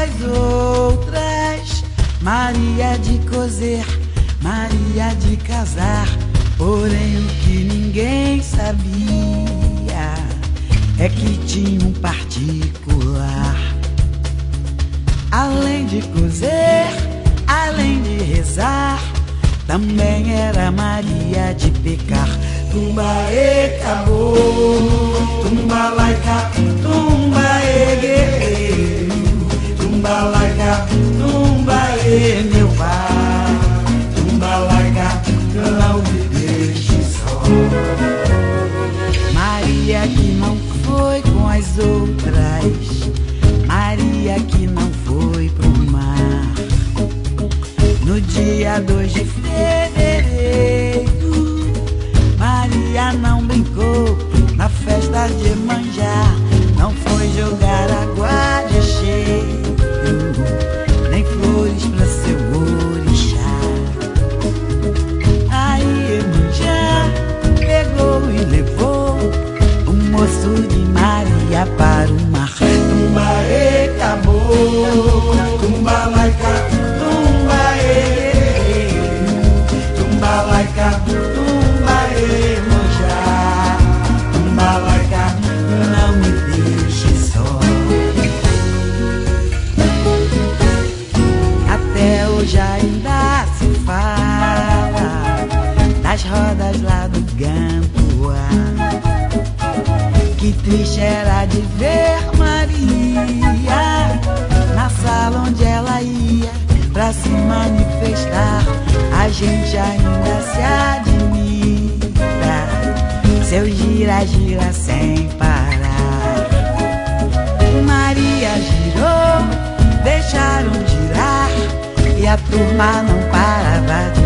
as outras, Maria de cozer, Maria de casar. Porém o que ninguém sabia é que tinha um particular. Além de cozer, além de rezar, também era Maria de pecar. Tumbaê, cabô, tumbalaica, tumbaê, guerreiro, tumbalaica, tumbaê, meu pai, tumbalaica, não me deixe só. Maria que não foi com as outras, Maria que não foi pro mar. No dia 2 de fevereiro, Maria não brincou na festa de Iemanjá, não foi jogar água de cheiro, nem flores pra seu orixá. Aí Iemanjá pegou e levou o moço de Maria para o mar. Tumbaê, cabô, tumbalaica, tumbaê, tumbalaica, tumbaê, Iemanjá, tumbalaica, não me deixe só. Até hoje ainda se fala das rodas lá do Gantuá. Que triste era de ver Maria na sala onde ela ia pra se manifestar. A gente ainda se admira, seu gira-gira sem parar. Maria girou, deixaram girar, e a turma não parava de